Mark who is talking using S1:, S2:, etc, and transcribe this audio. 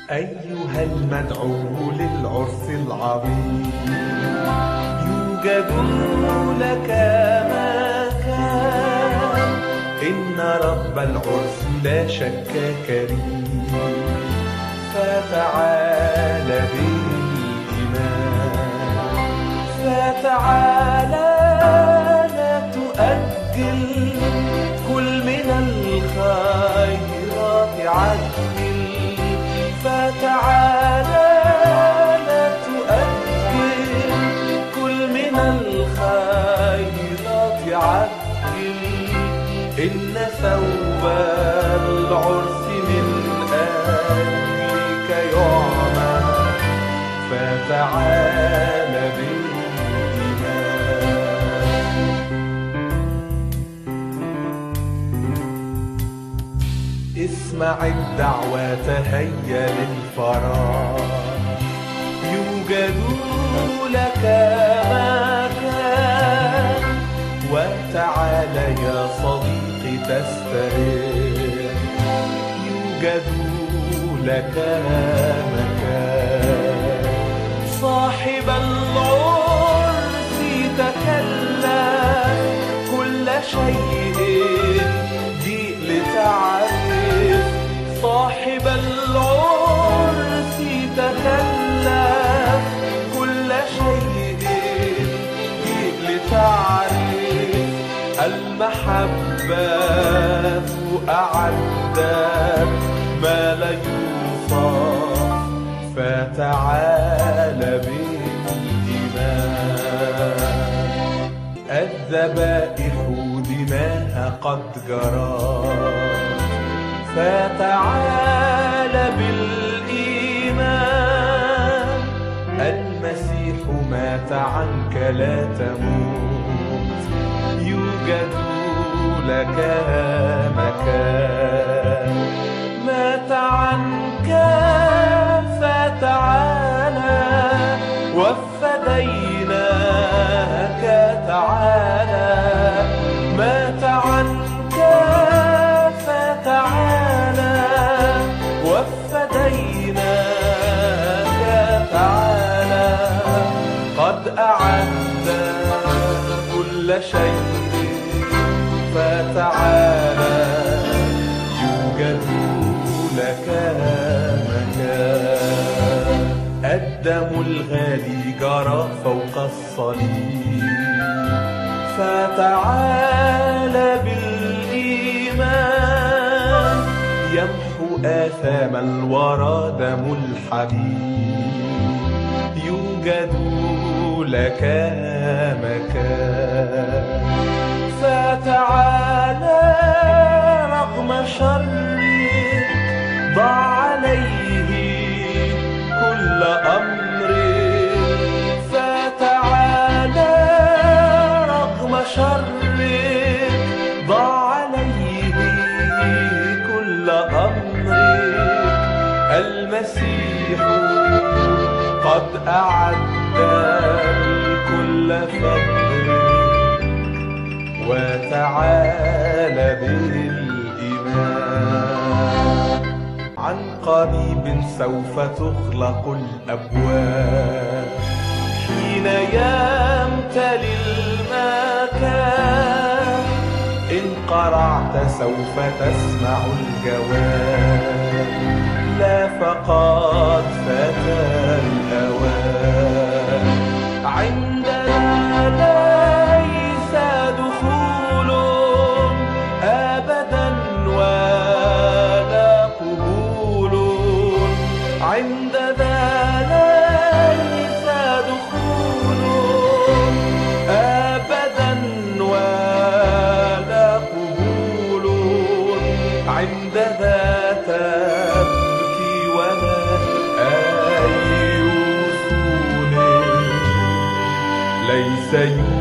S1: أيها المدعو للعرس العظيم، يوجد لك مكان، إن رب العرس لا شك كريم، فتعال بالإيمان، فتعالى لا تؤجل، كل من الخيرات عجل، فتعالى لا تؤجل، كل من الخيرات عجل، إن ثوب العرس من أجلك يعمى، فتعال بالإيمان. اسمع الدعوة هيا للفرح، يوجد لك مكان، وتعال يا صديقي تستريح، يوجد لك مكان. صاحب العرس تكلم كل شيء جئ لتعرف، صاحب العرس تكلم كل شيء جئ لتعرف، المحبة أعدت ما لا يوصف، فتعال بالإيمان. الذبائح دماها قد جرت، فتعال بالإيمان. المسيح مات عنك لا تموت، يوجد لك مكان، مات عنك فتعالى، وفديناك تعالى، مات عنك فتعالى، وفديناك تعالى، قد أعد كل شيء، فتعالى يوجد لك مكان. الدم الغالي جرى فوق الصليب، فتعالى بالإيمان، يمحو آثام الورى دم الحبيب، يوجد لك مكان. فتعالى رغم شرك، ضع عليه كل أمر، فتعالى رغم شرك، ضع عليه كل أمر، المسيح قد أعد كل فضل، وتعال بالإيمان. عن قريب سوف تغلق الأبواب، حين يمتلي المكان، إن قرعت سوف تسمع الجواب، لا فقد فات الأوان. عندنا ليس دخول أبدا ولا قبول، عندنا ليس دخول أبدا ولا قبول، عندها تبكي ولا أي وصول، ليس